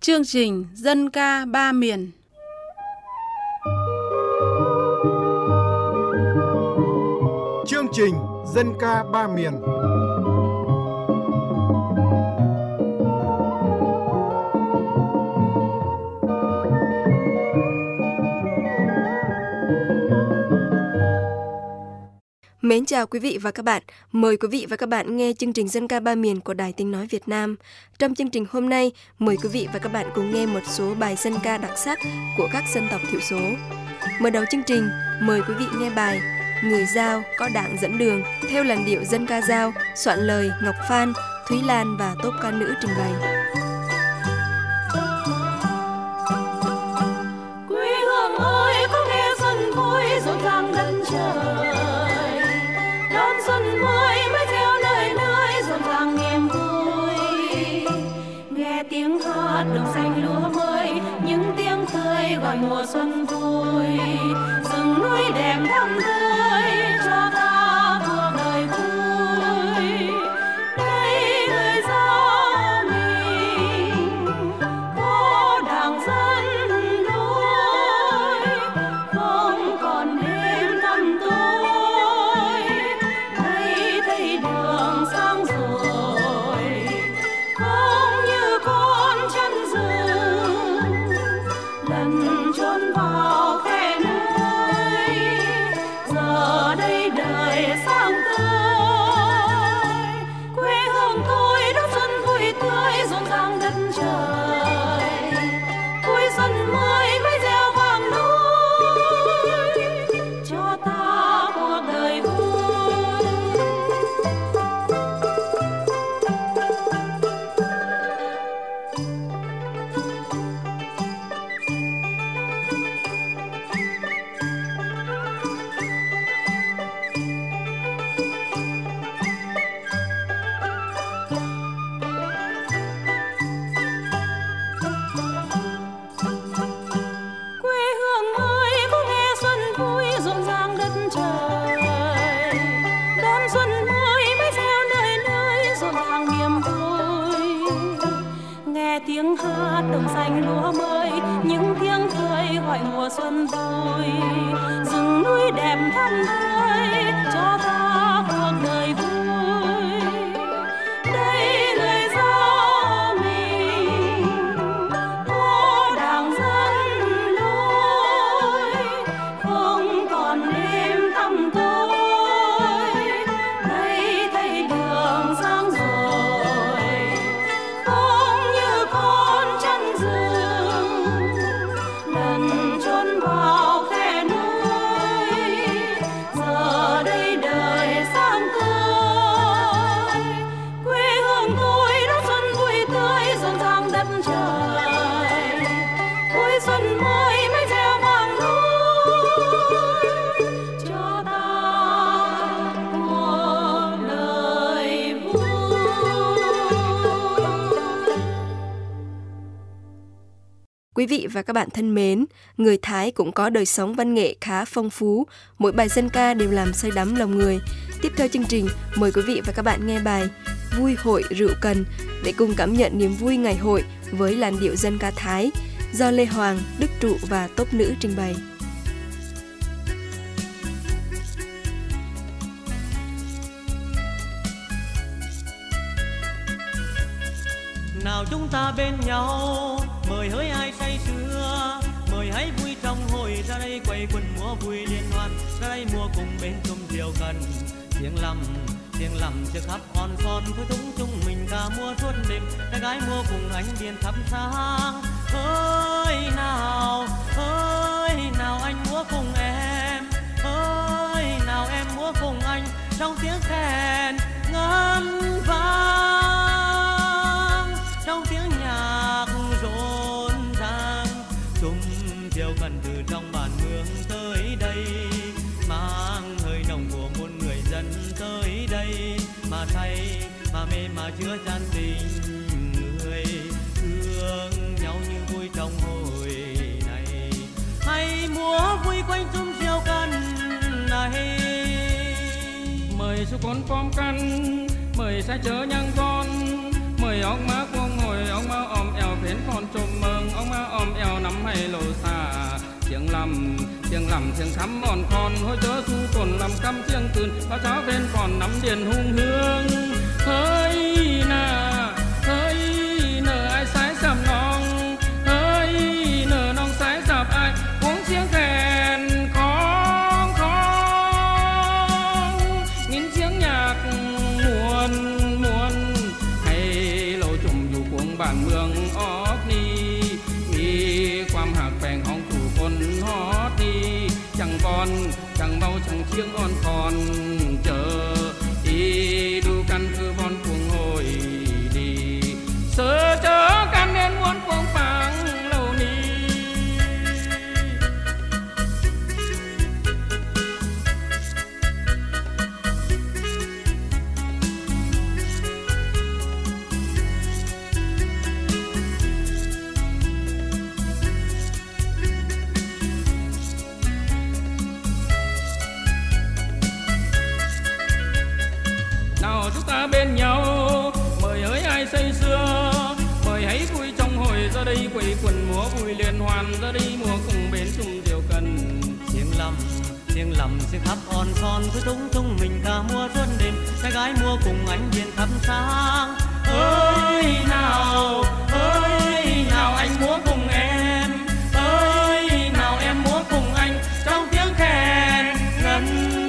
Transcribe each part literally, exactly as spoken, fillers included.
Chương trình Dân ca ba miền. Chương trình Dân ca ba miền. Mến chào quý vị và các bạn. Mời quý vị và các bạn nghe chương trình Dân ca ba miền của Đài Tiếng nói Việt Nam. Trong chương trình hôm nay, mời quý vị và các bạn cùng nghe một số bài dân ca đặc sắc của các dân tộc thiểu số. Mở đầu chương trình, mời quý vị nghe bài Người Dao có đảng dẫn đường theo làn điệu dân ca Dao, soạn lời Ngọc Phan, Thúy Lan và tốp ca nữ trình bày. Quê hương ơi, có nghe xuân vui rộn ràng đất trời. Đón xuân mới mới theo nơi nơi rộn ràng niềm vui. Nghe tiếng hát đồng xanh lúa mới, những tiếng tươi gọi mùa xuân vui. Rừng núi đẹp thắm tươi cho ta cuộc đời vui. Đây người Dao mình có đảng dẫn lối, không còn đêm tăm tối. Đây thấy đường sáng rồi, không như con chân rừng lần trốn vào khe núi. Giờ đây đời sang tới, quê hương tôi đón xuân vui tươi rộn ràng đất trời. Vui xuân mới mới gieo vàng núi, cho ta cuộc đời vui. Quê hương ơi, có nghe xuân vui rộn ràng đất trời. Đón xuân mới mới gieo nơi nơi rộn ràng niềm vui. Nghe tiếng hát đồng xanh lúa mới, những tiếng cười gọi mùa xuân vui. Rừng núi đẹp thắm tươi cho ta cuộc đời vui. Đây người Dao mình có đảng dẫn lối, không còn đêm tăm tối. Đây thấy đường sáng rồi, không như con chân rừng lần trốn vào khe núi. Giờ đây đời sang tới, quê hương tôi đón xuân vui tươi rộn ràng đất trời. Vui xuân mới mới gieo vàng núi, cho ta cuộc đời vui. Quý vị và các bạn thân mến, người Thái cũng có đời sống văn nghệ khá phong phú, mỗi bài dân ca đều làm say đắm lòng người. Tiếp theo chương trình, mời quý vị và các bạn nghe bài Vui hội rượu cần để cùng cảm nhận niềm vui ngày hội với làn điệu dân ca Thái do Lê Hoàng, Đức Trụ và tốp nữ trình bày. Nào chúng ta bên nhau, mời hỡi ai say sưa, mời hãy vui trong hội, ra đây quay quần múa vui liên hoan, ra đây múa cùng bên chung rượu cần. Tiếng lầm, tiếng lầm chưa khắp hòn son, thôi thúng chung mình ca múa suốt đêm, trai gái múa cùng ánh điền thắp sáng. Hỡi nào, hỡi nào anh múa cùng em, hỡi nào em múa cùng anh, trong tiếng khen ngân vang, trong tiếng nhạc rộn ràng. Chung rượu cần từ trong bản mường tới đây, mang hơi nồng của một người dân tới đây, mà say mà mê mà chứa chan tình người thương nhau như vui trong hồi này. Hay múa vui quanh chung rượu cần này, mời số con pom căn, mời sai chớ nhang con, mời ông má con ngồi ông má om eo phến con trùm lầm tiếng lầm tiếng thắm mòn con hôi chớ su tồn làm căm tiếng cơn áo cháo bên còn nắm điền hung hương hỡi nà hỡi nở ai sái sầm nong hỡi nở nong sái sạp ai uống tiếng kèn khong khong nghìn tiếng nhạc muôn muôn hay lâu trùng dù cuồng bản mường óc ni miความหักแบ่งของผู้คนฮอดดีจังบอนจังเบาจังเชียงอ่อนคอนเจออีดูกันคือบอนพวงโหยดีเสือเจอกันเน้นม้วนพวงปังเหล่านี้chúng ta bên nhau mời hỡi ai say sưa mời hãy vui trong hồi ra đây quây quần múa vui liên hoan ra đây mùa cùng bên chung diều cần tiếng lầm tiếng lầm tiếng khắp on son cứ tung tung mình ca mùa xuân đêm trai gái mua cùng ánh viên thắp sáng ơi nào ơi nào anh múa cùng em ơi nào em múa cùng anh trong tiếng khen ngân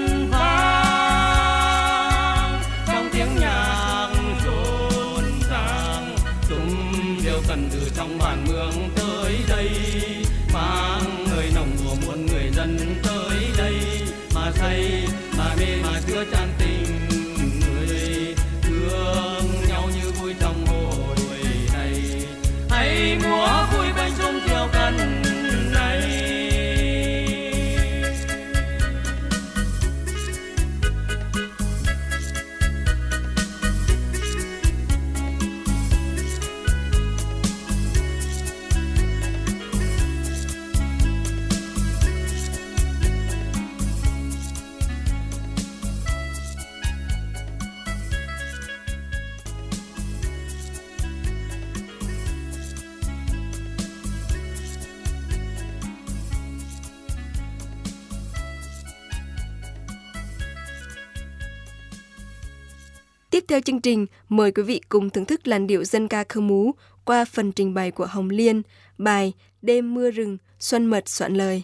cần từ trong bản mường tới đây mang người nồng của muôn người dân tới đây mà say mà mê mà chứa chan tình người thương nhau như vui trong hồi này hãy múa vui bên chung chiều cần này. Tiếp theo chương trình, mời quý vị cùng thưởng thức làn điệu dân ca Khơ Mú qua phần trình bày của Hồng Liên, bài Đêm mưa rừng, Xuân Mật soạn lời.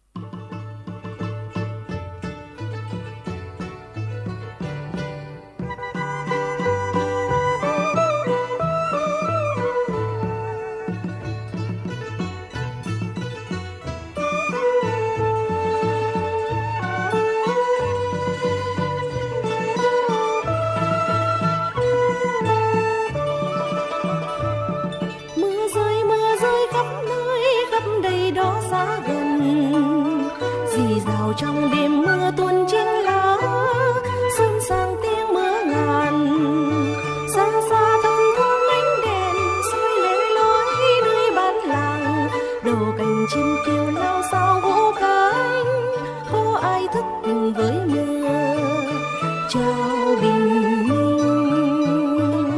Trong đêm mưa tuôn trên lá xuân sang tiếng mưa ngàn xa xa thăm thoáng ánh đèn soi lẻ loi nơi bán làng đầu cành chim kêu lao sao vỗ cánh có ai thức tình với mưa chào bình minh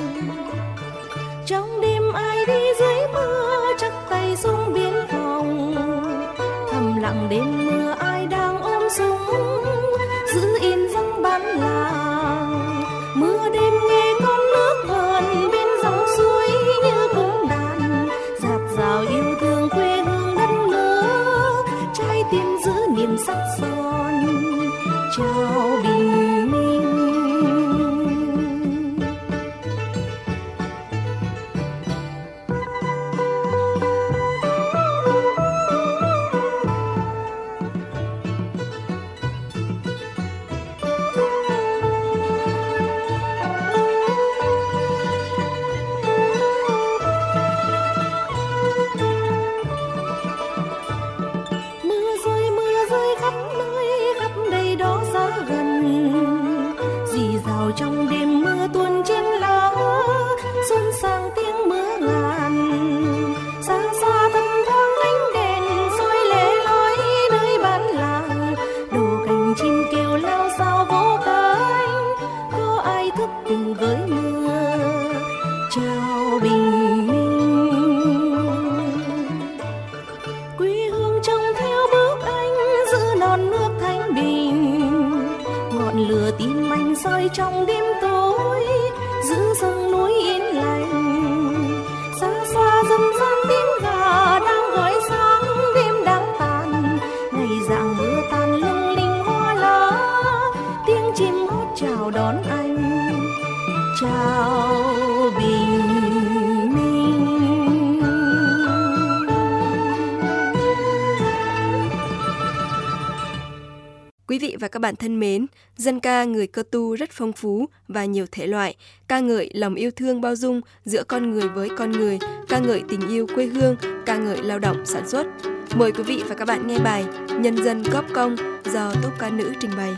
trong đêm ai đi dưới mưa chắc tay súng biên phòng thầm lặng đêm mưa ai đang ôm súng giữ yên dòng bán làng mưa đêm nghe con nước vờn bên dòng suối như cung đàn dạt dào yêu thương quê hương đất nước trái tim giữ niềm sắc son chào bình minh. vị và các bạn thân mến, dân ca người Cơ Tu rất phong phú và nhiều thể loại, ca ngợi lòng yêu thương bao dung giữa con người với con người, ca ngợi tình yêu quê hương, ca ngợi lao động sản xuất. Mời quý vị và các bạn nghe bài Nhân dân góp công do tốp ca nữ trình bày.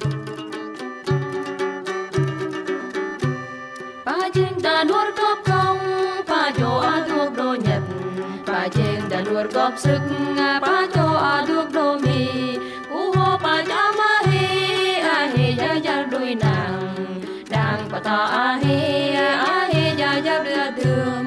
Ba chênh đã nuốt góp công, ba cho a thuốc đô nhật. Ba chênh đã nuốt góp sức, ba cho a thuốc đô mì. Cú hô ba cha ma hi, a hi ya ya đuôi nàng. Đang bà ta a hi, a hi ya ya đưa đường.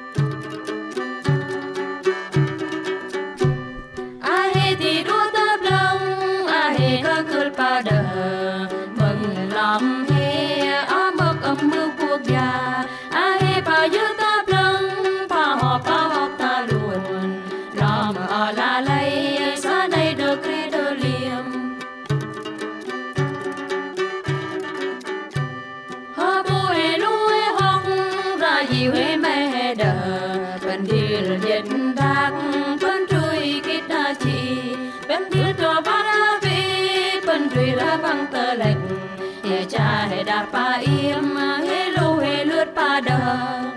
A hi thì đua tấp lông, a hi có cơn ba đờ. Mừng lắm hi, a mực âm mưu quốc gia. A hi bà giữ tấp lông, bà họp bà họp ta luôn. Làm ở la lây, xa đây đờ kê đờ liềm. Hơ bố hê lu hê hông, ra dìu hê mê hê đờ. Bên điên nhiệt đạc, bên trùi kít đa chi. Bên điên trò bá đa vi, bên trùi ra văng tờ lệch. Hê cha hê đạp ba im, hê lu hê lướt ba đờ.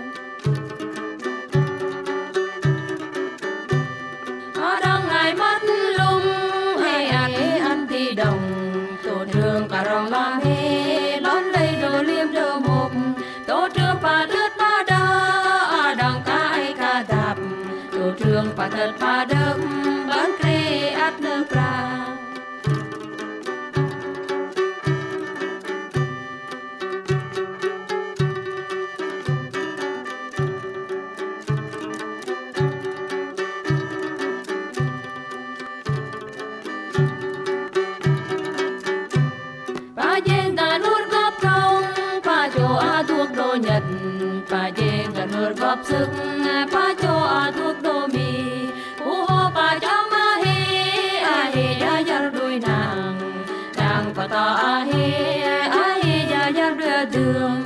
Ở đông ngày mất lung, hê ăn hê ăn thì đồng. Tổ trường cả rong la hê, lón lấy đồ liêm đồ mục. Tổ trường bà lướt ba đờ, ở đông ca ai ca đạp. Tổ trường bà thật ba đâm, bán kê át nơ pra. Ba chênh đã nuốt góp công, ba cho a thuốc đô nhật. Ba chênh đã nuốt góp sức, ba cho a thuốc đô mì. Cú hô ba cha ma hi, a hi ya ya đuôi nàng. Đang bà ta a hi, a hi ya ya đưa đường.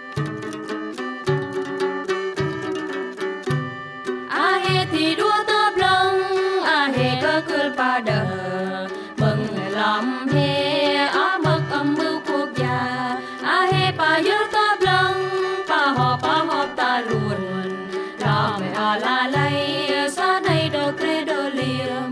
A hi thì đua tấp lông, a hi có cơn ba đờ. Mừng lắm hi, a mực âm mưu quốc gia. A hi bà giữ tấp lông, bà họp bà họp ta luôn. Làm mẹ a la lây, xa đây đờ kê đờ liềm.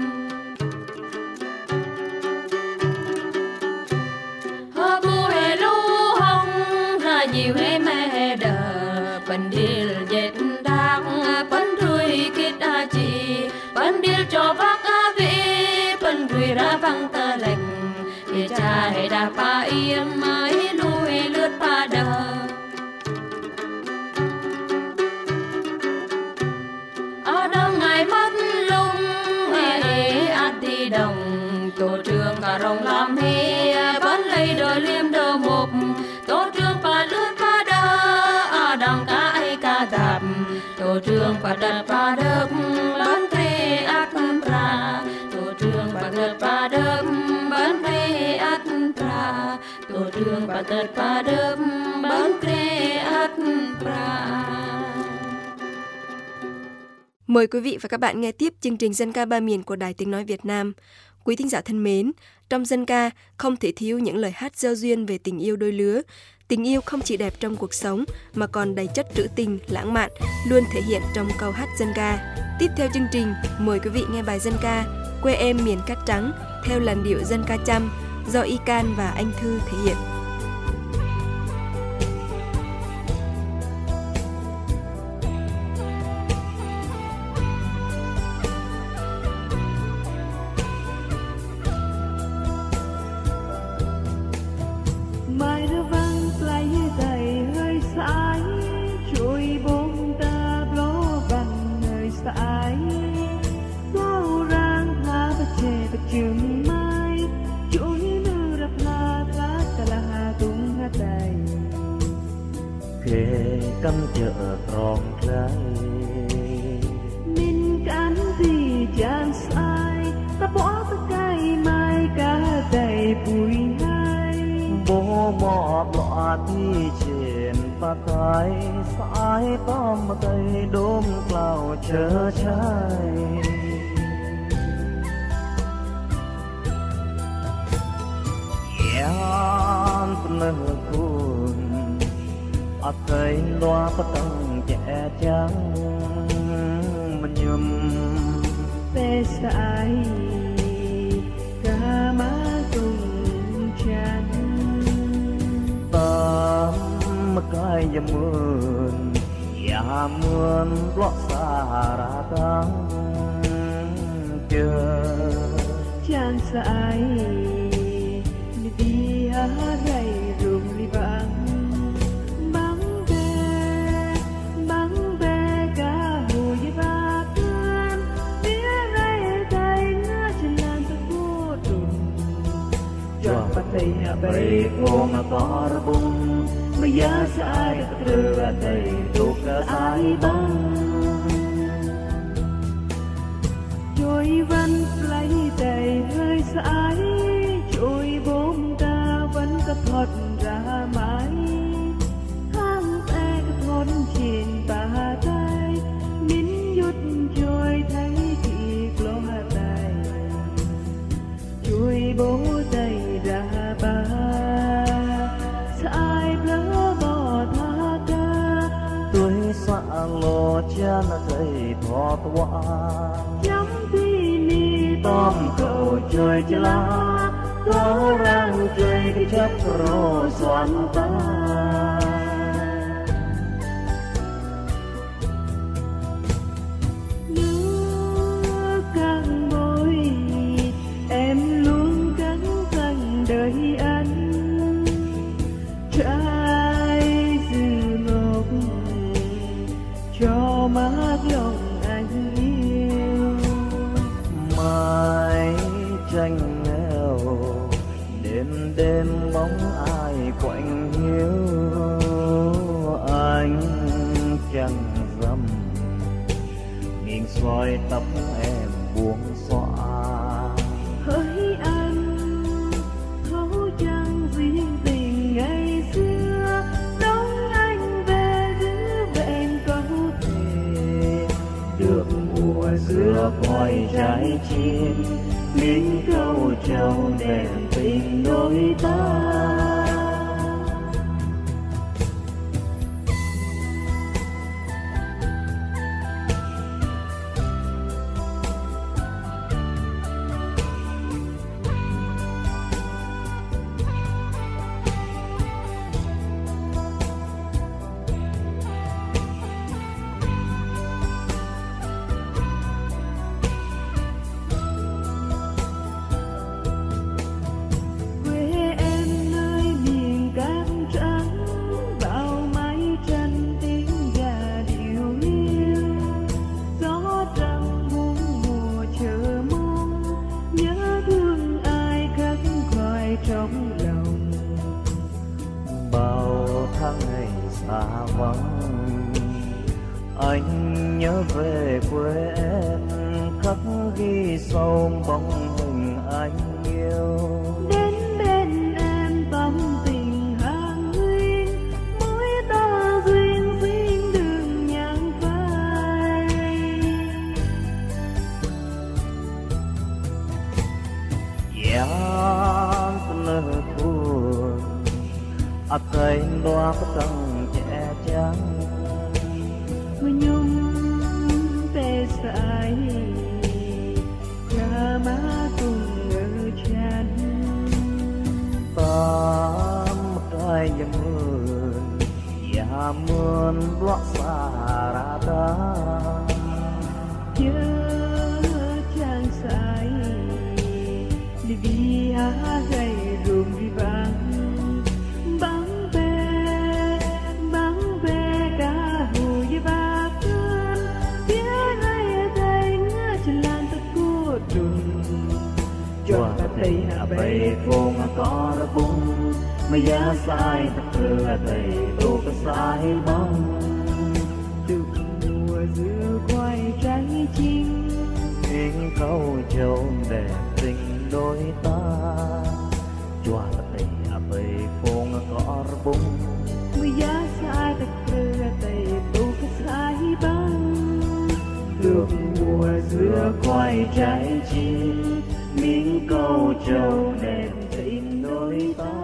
Hơ bố hê lu hông, ra dìu hê mê hê đờ. Bên điên dệt đạc, bên trùi kít đa chi. Bên điên cho vác a vi, bên trùi ra văng tờ lệch. Hê cha hê đạp ba im, hê lu hê lướt ba đờ. Ở đông ngày mất lung, hê hê át đi đồng. Tổ trường cả rong làm hê, bán lấy đờ liêm đờ mục. Tổ trường bà lướt ba đờ, ở đông ca ai ca đạp. Tổ trường bà đật ba đớp, bán kê át pra. Tổ trường bà đật ba đớp, bán kê át pra. Tổ trường bà đật ba đớp, bán kê át pra. Mời quý vị và các bạn nghe tiếp chương trình Dân ca ba miền của Đài Tiếng Nói Việt Nam. Quý thính giả thân mến, trong dân ca không thể thiếu những lời hát gieo duyên về tình yêu đôi lứa. Tình yêu không chỉ đẹp trong cuộc sống mà còn đầy chất trữ tình, lãng mạn, luôn thể hiện trong câu hát dân ca. Tiếp theo chương trình, mời quý vị nghe bài dân ca Quê em miền cát trắng theo làn điệu dân ca Chăm do Y Can và Anh Thư thể hiện. Mai đưa vang play đầy hơi sải, chuối bông ta blo bằng hơi sải. Bao rang la bạch chè bạch chừng mai, chuối nư rập la la ta la ha tung ha đầy. Kề cắm chợ rong trái, mình cán gì chan sai, ta bỏ ta cay mai cả đầy bụi hai. bố mọ lọ thi trên pa tai sải tóm tay đốm cloud chớ trái Yan penuh kun Akai loa petang trẻ trắng Menyum Pesai Kama tung chan Tâm cái dầm mơn Ya mơn lọt xa ra tăng Chờ Chan sai Đi ha gai rung li vang Băng bè Băng bè Cả hồ y ba cơn Bia gai tay Ngã trên lan ta vô trùng Chọn bắt tay hạ bay Vô ngà có ra bùng Mà giá sai Tất rư ra tay Đục cả ai băng Trôi văn lấy tay hơi sải Trôi bóng ta vẫn cất thoát ra mãi Hang xe cất thoát trên bà tay Nín nhút trôi thấy thị ló tay Trôi bố tay ra bà Sai lỡ bỏ tha ca Tôi xa lô chân thầy thọ tỏa Chấm tí ni Tóm cậu chơi chá lá Có răng chơi cái chấp rô xoắn ta Nước căng môi Em luôn cắn canh đời anh Trái dư ngọc Cho mát lòng anh yêu Mai tranh nghèo Đêm đêm bóng ai quạnh hiu Anh chẳng dầm Nghiêng xoay tóc em buông xõa Hỡi anh Thấu chẳng riêng tình ngày xưa Đón anh về giữ vẹn câu thề Được mùa giữa cõi trái chim Miếng câu trầu đèn tình đôi ta trong lòng bao tháng ngày xa vắng anh nhớ về quê em khắc ghi sâu bóng hình anh yêu đến bên em tâm tình hàng huyên mối ta duyên duyên đường nhang phai Yan nơ buồn akai loa petang che chang menyum pesai kama tung chan tam kai yemun ya mun blok sarata nhớ chàng sai đi vì há gầy rùm đi vang bắn bè bắn bè cả hồ với ba cơn phía này đây ngã trên lan tất cô trùng cho ta thấy hạ bay phố mà có ra bung mà giá sai tất thừa tay tô có sai bóng từ mùa giữa khoai trái chim những câu châu đẹp tình đôi ta cho ta thấy hạ bay phố mà có ra bung mà giá sai tất thừa tay tô có sai bóng được mùa giữa khoai trái chim những câu châu đẹp tình đôi người ta.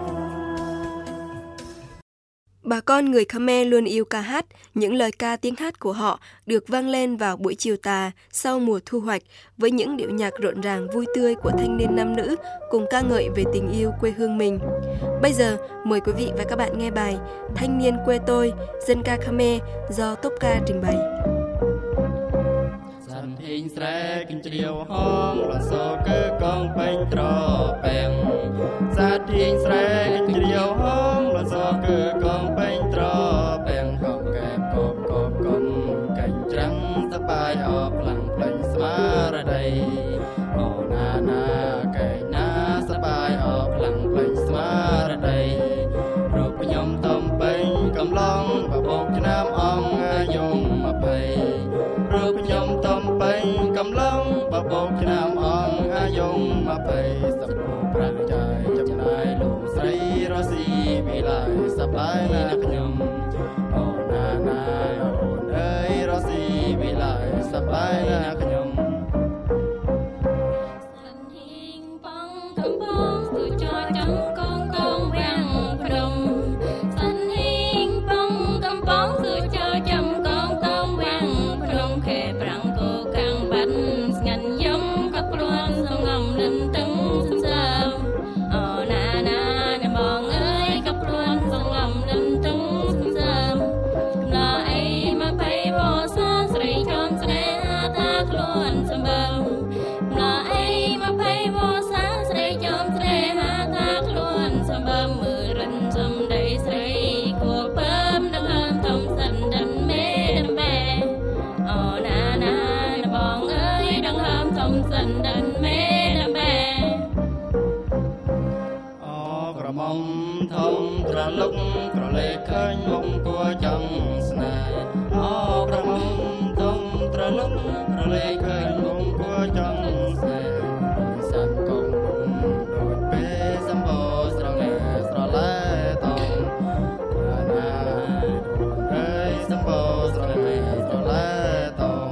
Bà con người Khmer luôn yêu ca hát, những lời ca tiếng hát của họ được vang lên vào buổi chiều tà sau mùa thu hoạch với những điệu nhạc rộn ràng vui tươi của thanh niên nam nữ cùng ca ngợi về tình yêu quê hương mình. Bây giờ, mời quý vị và các bạn nghe bài Thanh niên quê tôi, dân ca Khmer do Tốp Ca trình bày. Dân hình sre kinh chiều hong là so cơ con bánh trò bèn. Dân hình sre kinh chiều hong là so cơ con bánh trò bèn. Không kẹp cộp cộp con cành trắng sắp bài ọp lặng lệnh xóa ra đây. Ồ na na cây na sắp bài ọp lặng lệnh xóa ra đây. Rụp nhóm tôm bánh cầm long và bột cho nam ong dùng mà bày. Rụp nhóm tôm bánh cầm long và bột cho nam ong dùng mà bày. Sắp bộ prang chạy chậm nai lũ say rõ xì vì lại sắp lại nạc nhầm. Ồ na na ồn ơi rõ xì vì lại sắp lại nạc nhầm. Sân hiên băng cầm bóng từ cho trắng con con vàng phồng. Sân hiên băng cầm bóng từ cho chăm con con vàng phồng. Khe prang cô càng bắn ngàn giống các loan sông ngầm lên tưng sông sâm. Ồ na na nè bong ơi các loan sông ngầm lên tưng sông sâm. Là ấy mà bay vô xa sợi tròn sợi ta loan sông bầm. Là ấy mà bay vô xa sợi tròn sợi ta loan sông bầm. Mưa rần sông đầy sợi cuộc bơm đang hơn thông sân đần mê đần bè. Ồ na na nè bong ơi đang hơn thông sân đần mê đần bè. Ồក្រមុំធំត្រលុកក្រឡេកឃើញមុខគួរចង់ស្នេហ៍អូក្រមុំធំត្រលុកក្រឡេកឃើញមុខគួរចង់ស្នេហ៍ដោយសាន់កុំដូចពេលសម្បោស្រងែស្រឡែតងណាណាអើយសម្បោស្រងែស្រឡែតង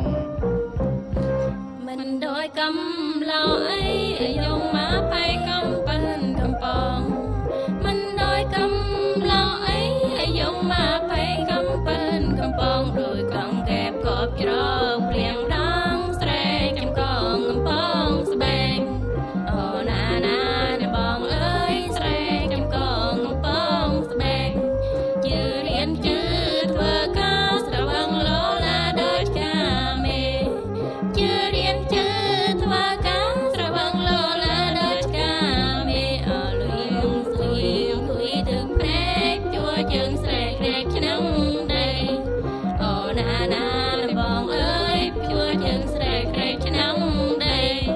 Mình đôi cầm lao ấy dùng má bay cầm bên cầm bông. Mình đôi cầm lao ấy dùng má bay cầm bên cầm bông. Rồi con kẹp cọp trâu liền đắng sre chăm con cầm bông sờ bèn. Ồ na na nè bông ơi sre chăm con cầm bông sờ bèn. Chưa riêng chưa thua cá sờ băng lố là đôi cha mẹ. Chưa riêng chưa thua cá sờ băng lố là đôi cha mẹ. Ở luyện luyện luyện từng phép chua chân sre sre nắng đây. Ồ na na nè bông ơi chua chân sre sre nắng đây.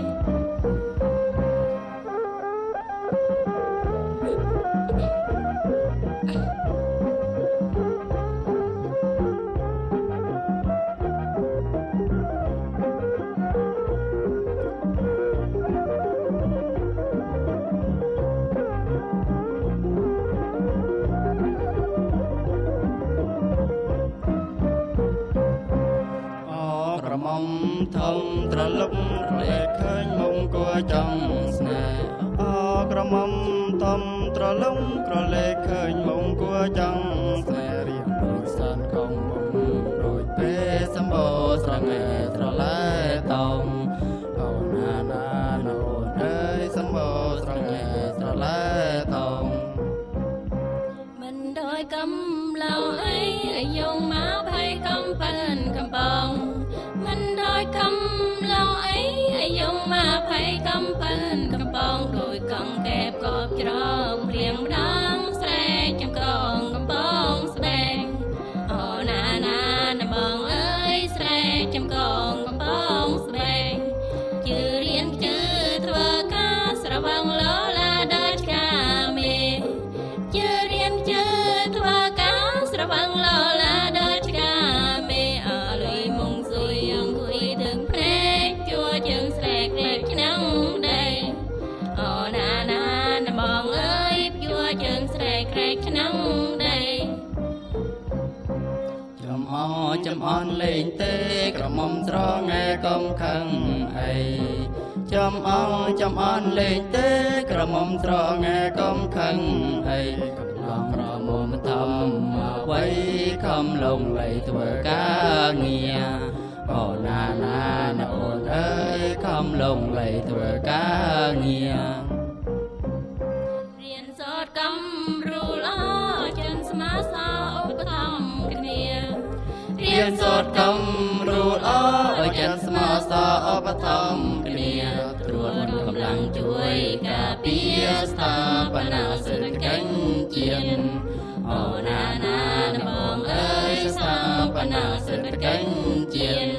Ồក្រមុំធំត្រលុកក្រឡេកឃើញមុខគួរចង់ស្នេហ៍អូក្រមុំធំត្រលុកក្រឡេកឃើញមុខគួរចង់ស្នេហ៍រៀងដូចសានកុំមុំដូចពេលសម្បោស្រងែស្រឡែតងអូណាណាណូនអើយសម្បោស្រងែស្រឡែតង Mình đôi cầm lao ấy dùng má bay cầm bên cầm bông. Mình đôi cầm lao ấy dùng má bay cầm bên cầm bông. Rồi con kẹp cọp tròn liền đắng sre chăm con cầm bông sờ bèn. Ồ na na nè bông ơi sre chăm con cầm bông sờ bèn. Chưa riêng chưa thua cá sờ băng lố là đôi cha mẹ. Chưa riêng chưa thua cá sờ băng on lên tê cả mong rõ nghe công khăn ấy chom on chom on lên tê cả mong rõ nghe công khăn ấy lòng rõ mồm thầm quay không lồng lầy tuổi ca nghe ồ na na na ồn ơi không lồng lầy tuổi ca nghe riêng giọt cắm ru lo chân smá sao bất thầm kia riêng giọt cắm ru lo chân smá sao bất thầm kia truộtกำลังช่วยกาเปียสถาปนาสึกแก่งเจียนโอนานานะมองเอ้ยสถาปนาสึกแก่งเจียน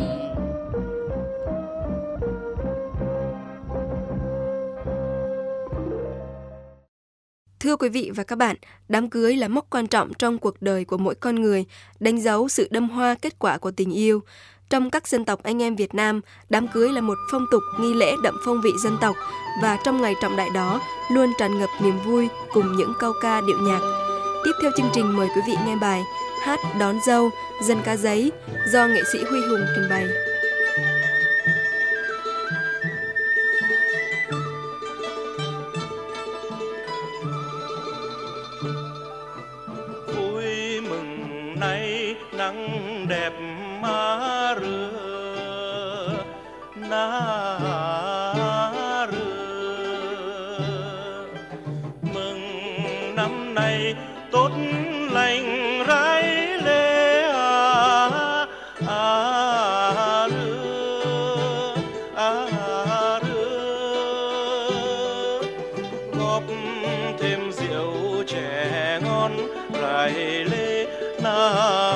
Thưa quý vị và các bạn, đám cưới là mốc quan trọng trong cuộc đời của mỗi con người, đánh dấu sự đâm hoa kết quả của tình yêu. Trong các dân tộc anh em Việt Nam, đám cưới là một phong tục nghi lễ đậm phong vị dân tộc và trong ngày trọng đại đó luôn tràn ngập niềm vui cùng những câu ca điệu nhạc. Tiếp theo chương trình mời quý vị nghe bài Hát đón dâu, dân ca giấy do nghệ sĩ Huy Hùng trình bày. Vui mừng nay nắng đẹp má rưa ná rưa mừng năm nay tốt lành rái lê à à rưa à rưa góp thêm rượu chè ngon rải lê na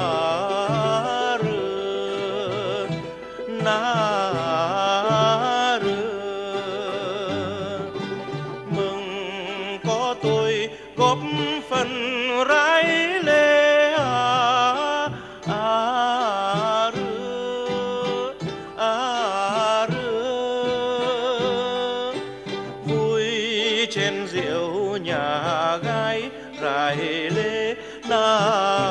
na rưa mừng có tôi góp phần rái lê à à rưa à rưa vui trên rượu nhà gái rải lê na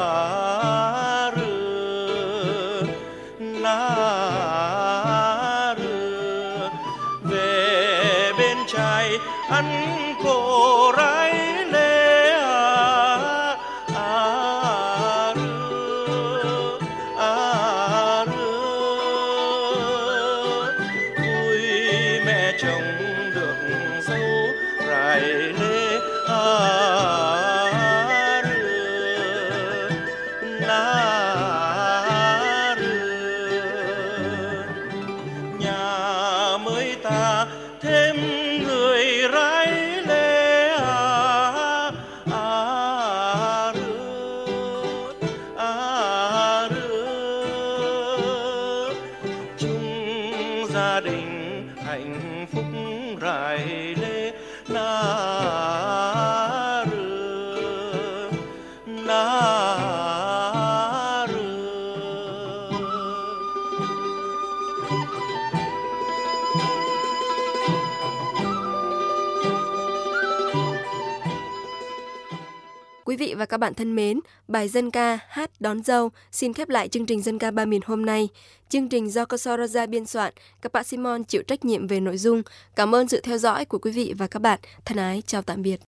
rưa na ăn cổ rái lê à à rưa à rưa vui mẹ chồng được dâu rải lê à rưa na rưa nhà mới ta thêm người rái lê à à rưa à rưa chung gia đình hạnh phúc rải lê na rưa na rưa. Quý vị và các bạn thân mến, bài dân ca Hát đón dâu xin khép lại chương trình Dân ca ba miền hôm nay. Chương trình do Koso Raja biên soạn, các bạn Simon chịu trách nhiệm về nội dung. Cảm ơn sự theo dõi của quý vị và các bạn. Thân ái chào tạm biệt.